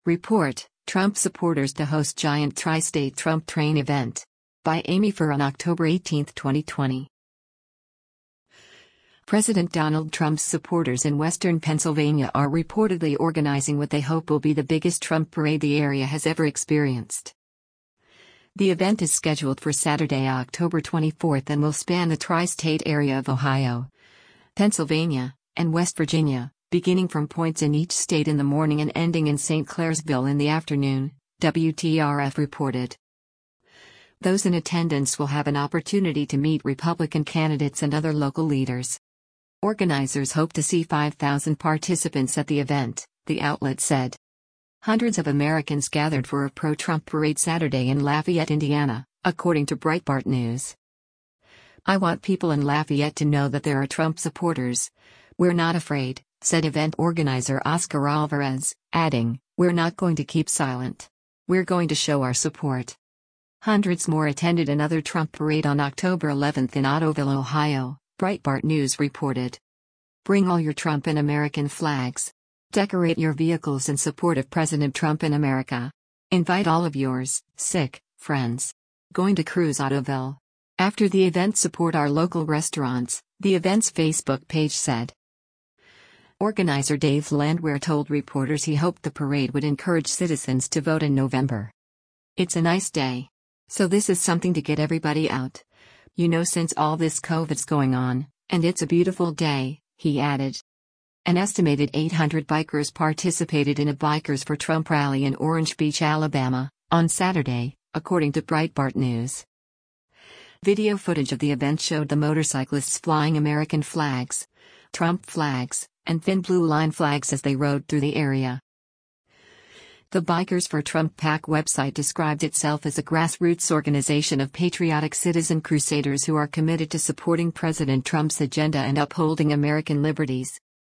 Report, Trump supporters to host giant tri-state Trump train event. By Amy Furr on October 18, 2020. President Donald Trump's supporters in western Pennsylvania are reportedly organizing what they hope will be the biggest Trump parade the area has ever experienced. The event is scheduled for Saturday, October 24 and will span the tri-state area of Ohio, Pennsylvania, and West Virginia, beginning from points in each state in the morning and ending in St. Clairsville in the afternoon, WTRF reported. Those in attendance will have an opportunity to meet Republican candidates and other local leaders. Organizers hope to see 5,000 participants at the event, the outlet said. Hundreds of Americans gathered for a pro-Trump parade Saturday in Lafayette, Indiana, according to Breitbart News. "I want people in Lafayette to know that there are Trump supporters. We're not afraid," said event organizer Oscar Alvarez, adding, "We're not going to keep silent. We're going to show our support." Hundreds more attended another Trump parade on October 11 in Ottoville, Ohio, Breitbart News reported. Bring all your Trump and American flags. Decorate your vehicles in support of President Trump in America. Invite all of yours sick friends. Going to cruise Ottoville. After the event, support our local restaurants, the event's Facebook page said. Organizer Dave Landwehr told reporters he hoped the parade would encourage citizens to vote in November. "It's a nice day. So this is something to get everybody out. Since all this COVID's going on, and it's a beautiful day," he added. An estimated 800 bikers participated in a Bikers for Trump rally in Orange Beach, Alabama, on Saturday, according to Breitbart News. Video footage of the event showed the motorcyclists flying American flags, Trump flags, and thin blue line flags as they rode through the area. The Bikers for Trump PAC website described itself as a grassroots organization of patriotic citizen crusaders who are committed to supporting President Trump's agenda and upholding American liberties.